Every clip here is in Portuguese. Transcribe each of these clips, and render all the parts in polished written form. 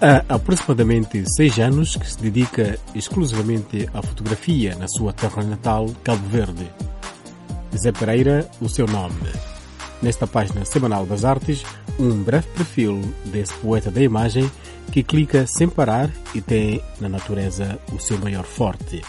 Há aproximadamente 6 anos que se dedica exclusivamente à fotografia na sua terra natal, Cabo Verde. Zé Pereira, o seu nome. Nesta página semanal das artes, um breve perfil desse poeta da imagem que clica sem parar e tem na natureza o seu maior forte.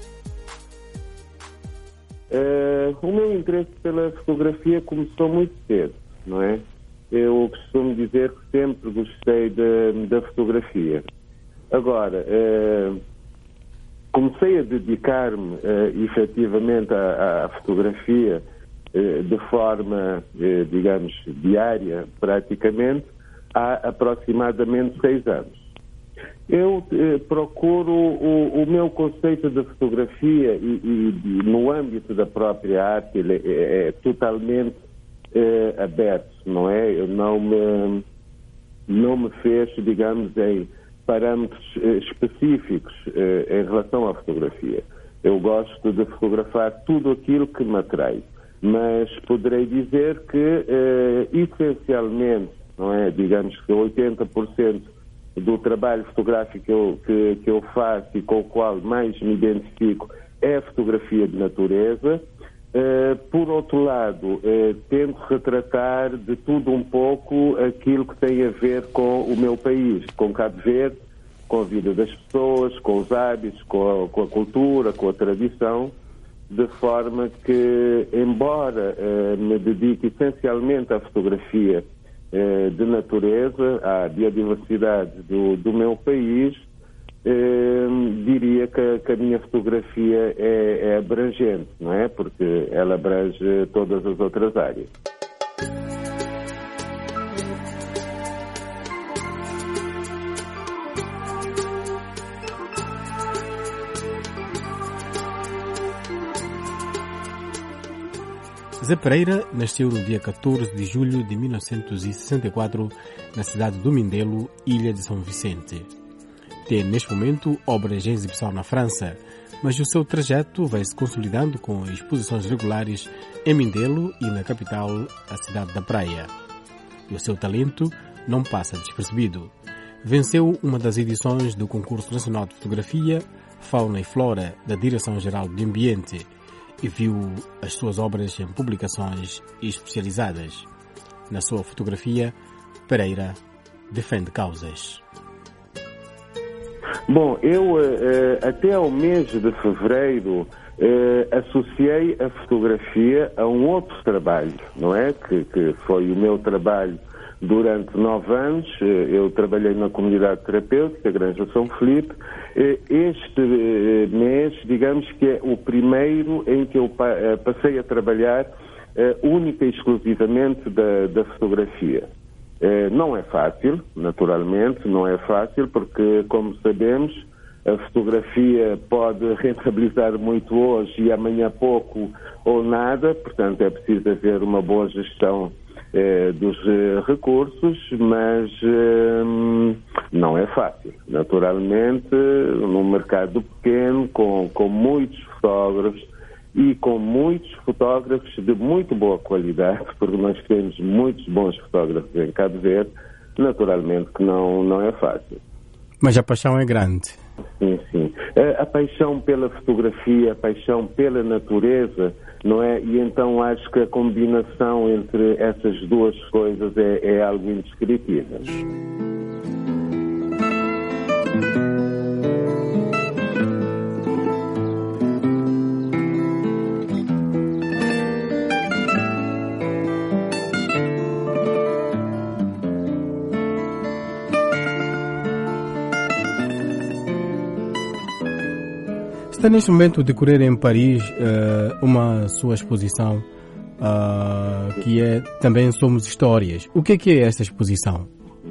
O meu interesse pela fotografia começou muito cedo, não é? Eu costumo dizer que sempre gostei da fotografia. Agora, comecei a dedicar-me efetivamente à fotografia de forma, digamos, diária, praticamente, há aproximadamente 6 anos. Eu procuro o meu conceito de fotografia e no âmbito da própria arte ele é totalmente aberto, não é? Eu não me fecho, digamos, em parâmetros específicos em relação à fotografia. Eu gosto de fotografar tudo aquilo que me atrai, mas poderei dizer que essencialmente, não é? Digamos que 80% do trabalho fotográfico que eu faço e com o qual mais me identifico é a fotografia de natureza. Por outro lado, tento retratar de tudo um pouco aquilo que tem a ver com o meu país, com Cabo Verde, com a vida das pessoas, com os hábitos, com a cultura, com a tradição, de forma que, embora me dedique essencialmente à fotografia de natureza, à biodiversidade do meu país, diria que a minha fotografia é abrangente, não é? Porque ela abrange todas as outras áreas. Zé Pereira nasceu no dia 14 de julho de 1964 na cidade do Mindelo, Ilha de São Vicente. Tem neste momento obras em exibição na França, mas o seu trajeto vai se consolidando com exposições regulares em Mindelo e na capital, a cidade da Praia. E o seu talento não passa despercebido. Venceu uma das edições do Concurso Nacional de Fotografia, Fauna e Flora, da Direção-Geral do Ambiente, e viu as suas obras em publicações especializadas. Na sua fotografia, Pereira defende causas. Bom, eu até ao mês de fevereiro associei a fotografia a um outro trabalho, não é? Que foi o meu trabalho durante 9 anos. Eu trabalhei na comunidade terapêutica, Granja São Felipe. Este mês, digamos que é o primeiro em que eu passei a trabalhar única e exclusivamente da fotografia. Não é fácil, naturalmente, não é fácil, porque, como sabemos, a fotografia pode rentabilizar muito hoje e amanhã pouco ou nada, portanto é preciso haver uma boa gestão dos recursos, mas não é fácil. Naturalmente, num mercado pequeno, com muitos fotógrafos e com muitos fotógrafos de muito boa qualidade, porque nós temos muitos bons fotógrafos em Cabo Verde, naturalmente que não é fácil. Mas a paixão é grande. Sim, sim. A paixão pela fotografia, a paixão pela natureza, não é? E então acho que a combinação entre essas duas coisas é algo indescritível. Está neste momento a decorrer em Paris uma sua exposição que é também Somos Histórias. O que é essa exposição?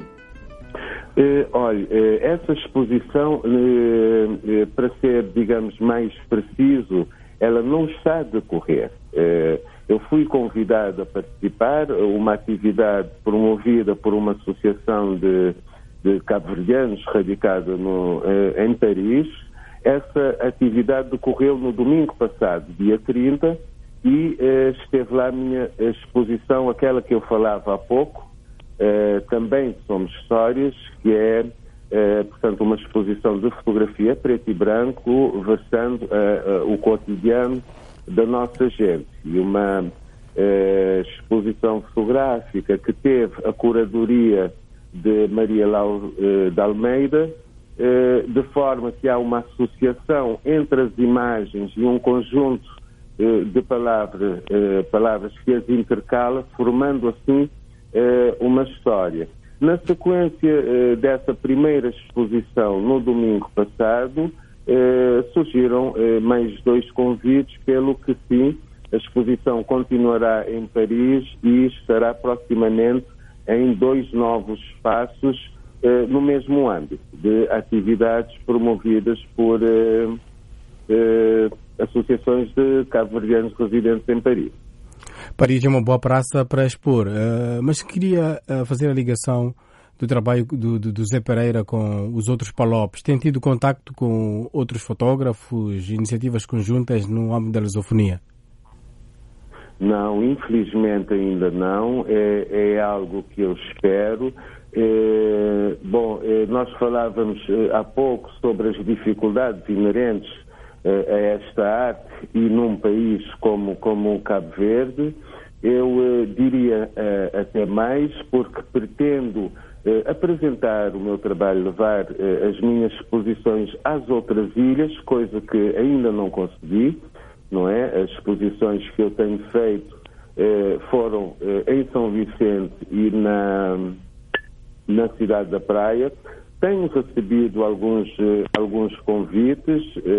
Olha, essa exposição, para ser, digamos, mais preciso, ela não está a decorrer. Eu fui convidado a participar, uma atividade promovida por uma associação de cabo-verdianos radicada em Paris. Essa atividade decorreu no domingo passado, dia 30, e esteve lá a minha exposição, aquela que eu falava há pouco, também Somos Histórias, que é portanto, uma exposição de fotografia preto e branco, versando o cotidiano da nossa gente. E uma exposição fotográfica que teve a curadoria de Maria Laura de Almeida, de forma que há uma associação entre as imagens e um conjunto de palavras que as intercala, formando assim uma história. Na sequência dessa primeira exposição, no domingo passado, surgiram mais 2 convites, pelo que sim, a exposição continuará em Paris e estará proximamente em 2 novos espaços no mesmo âmbito de atividades promovidas por associações de cabo-verdianos residentes em Paris. Paris é uma boa praça para expor, mas queria fazer a ligação do trabalho do Zé Pereira com os outros PALOPs. Tem tido contacto com outros fotógrafos, iniciativas conjuntas no âmbito da lusofonia? Não, infelizmente ainda não. É algo que eu espero. Nós falávamos há pouco sobre as dificuldades inerentes a esta arte e num país como o Cabo Verde. Eu diria até mais, porque pretendo apresentar o meu trabalho, levar as minhas exposições às outras ilhas, coisa que ainda não consegui, não é? As exposições que eu tenho feito foram em São Vicente e na cidade da Praia. Tenho recebido alguns convites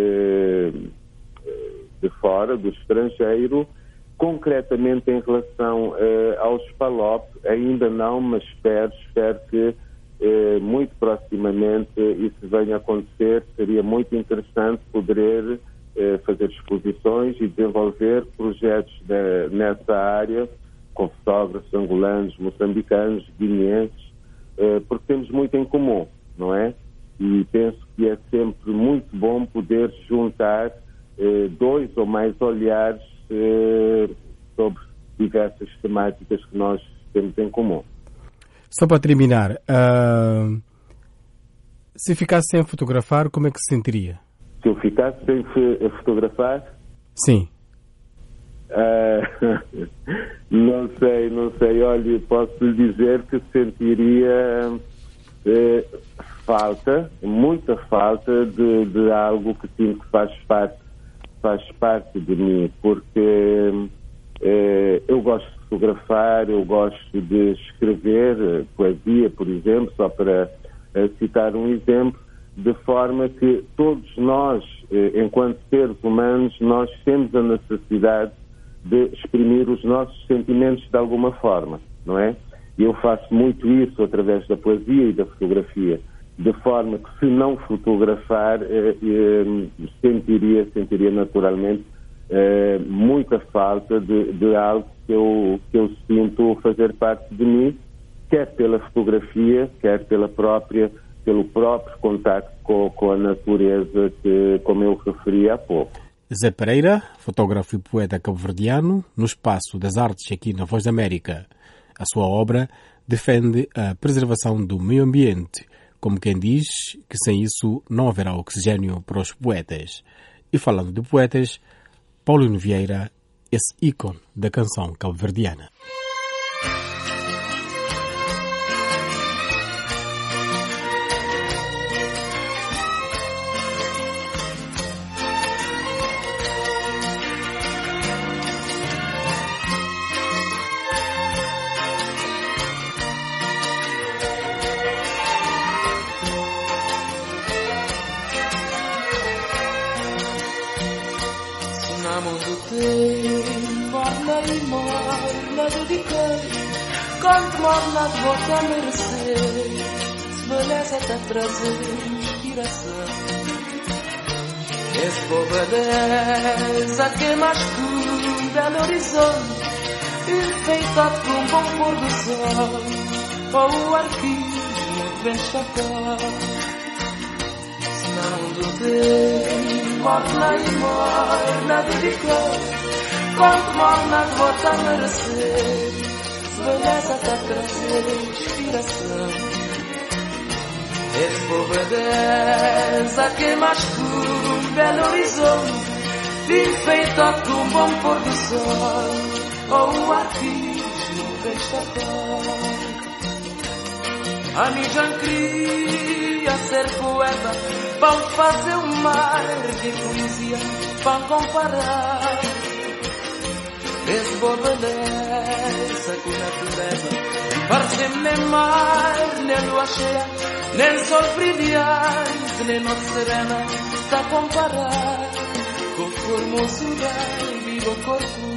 de fora, do estrangeiro, concretamente em relação aos PALOP, ainda não, mas espero que muito proximamente isso venha a acontecer. Seria muito interessante poder fazer exposições e desenvolver projetos nessa área com fotógrafos angolanos, moçambicanos, guineenses, porque temos muito em comum, não é? E penso que é sempre muito bom poder juntar 2 ou mais olhares sobre diversas temáticas que nós temos em comum. Só para terminar, se ficasse sem fotografar, como é que se sentiria? Se eu ficasse sem fotografar? Sim. Não sei. Olha, posso lhe dizer que sentiria muita falta de algo que sinto que faz parte de mim, porque eu gosto de fotografar, eu gosto de escrever poesia, por exemplo, só para citar um exemplo, de forma que todos nós, enquanto seres humanos, nós temos a necessidade de exprimir os nossos sentimentos de alguma forma, não é? E eu faço muito isso através da poesia e da fotografia, de forma que, se não fotografar, sentiria naturalmente muita falta de algo que eu sinto fazer parte de mim, quer pela fotografia, quer pelo próprio contacto com a natureza, como eu referi há pouco. Zé Pereira, fotógrafo e poeta cabo-verdiano, no Espaço das Artes aqui na Voz da América. A sua obra defende a preservação do meio ambiente, como quem diz que sem isso não haverá oxigênio para os poetas. E falando de poetas, Paulino Vieira, esse ícone da canção cabo-verdiana. Quanto morna de volta a merecer, se beleza até trazer inspiração. Esse povo é 10 a queimar escuro, belo horizonte, enfeitado por um bom pôr do sol, ou o arquinho vem chapéu. Se não do bem, morna e morna dedicou. Quanto morna de volta a merecer, beleza até trazer inspiração. Esse vou beleza que mais que um belo horizonte, enfeitado com um bom pôr do sol, ou o arquismo desta cor. A mim já queria ser poeta, para fazer um mar de poesia, para comparar. Esse boa beleza com natureza, parece-me nem mar, nem lua cheia, nem sol brilhante, nem noite serena, está a comparar com formosura e vivo corpo.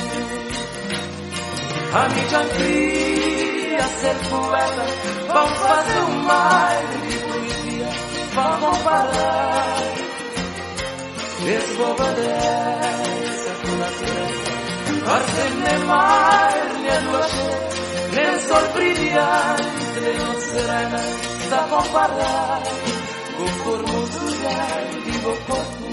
A mim já queria ser poeta, para fazer um mar de poesia, para comparar. Esse boa beleza com natureza, parece-me nem mar, nem lua cheia, nem sol brilhante, nem noite serena, está a comparar com formosura e vivo corpo.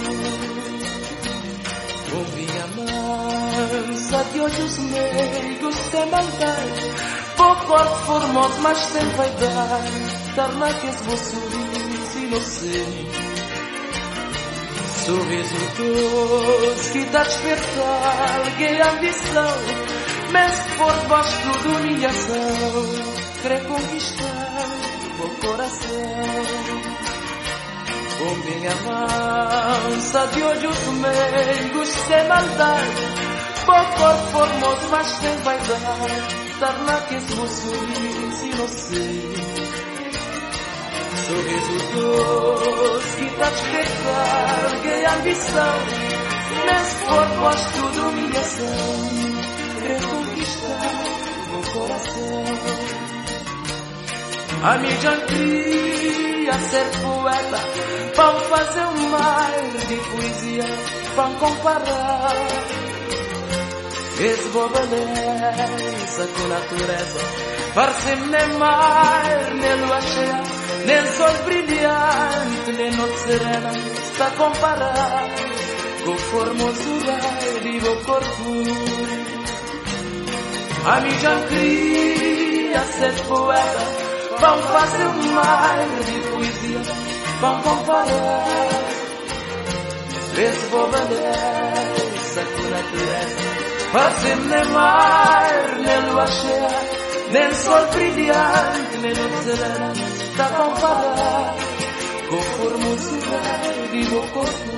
Com minha mansa de olhos meigos sem maldade, por corpo formoso mas sem vaidade, torna que esse vou sorriso inocente. Sorriso doce que dá despertar alguém a ambição, mas por baixo de humilhação, quer conquistar o coração. Com minha mansa de olhos meigos sem maldade, por corpo formoso mas sem vaidade, torna que esse meu sorriso inocente. Sorriso doce que dá despertar alguém a ambição, mas por baixo de humilhação, quer conquistar o coração. A mim já queria ser poeta, para fazer um mar de poesia, para comparar. Esse boa beleza com natureza, parece-me nem mar, nem lua cheia, nem sol brilhante, nem noite serena, está a comparar com formosura e vivo corpo. A mim já queria ser poeta, para fazer um mar de poesia, para comparar. Esse boa beleza com natureza, parece-me nem mar, nem lua cheia, nem sol brilhante, nem noite serena, está a comparar com formosura e vivo corpo.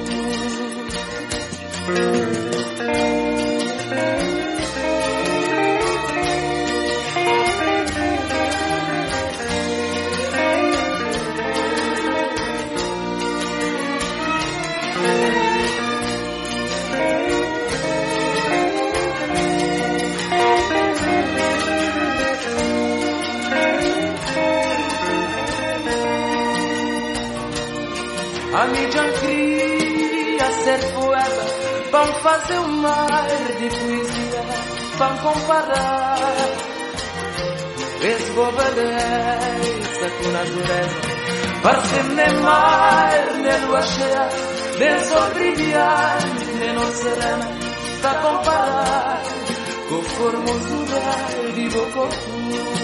A mim já queria ser poeta, para fazer um mar de poesia, para comparar. Esse boa beleza com natureza, parece-me nem mar, nem lua cheia, nem sol brilhante, nem noite serena, está a comparar com formosura e vivo corpo.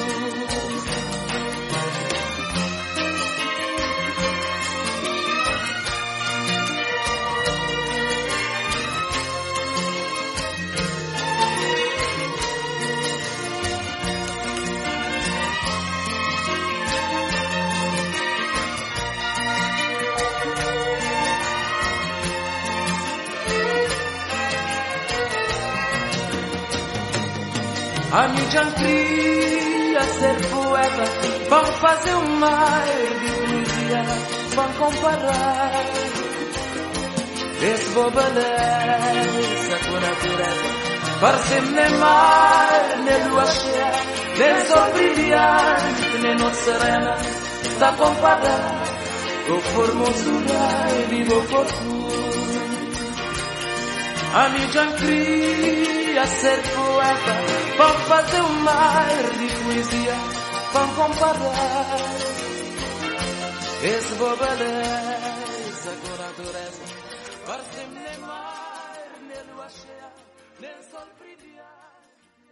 A mim já queria ser poeta, para fazer um mar de poesia, para comparar. Esse boa beleza com natureza, parece-me nem mar, nem lua cheia, nem sol brilhante, nem noite serena, está a comparar com formosura e vivo corpo. A mim já queria ser poeta, para fazer um mar de poesia, para comparar. Esse boa beleza com natureza, parece-me nem mar.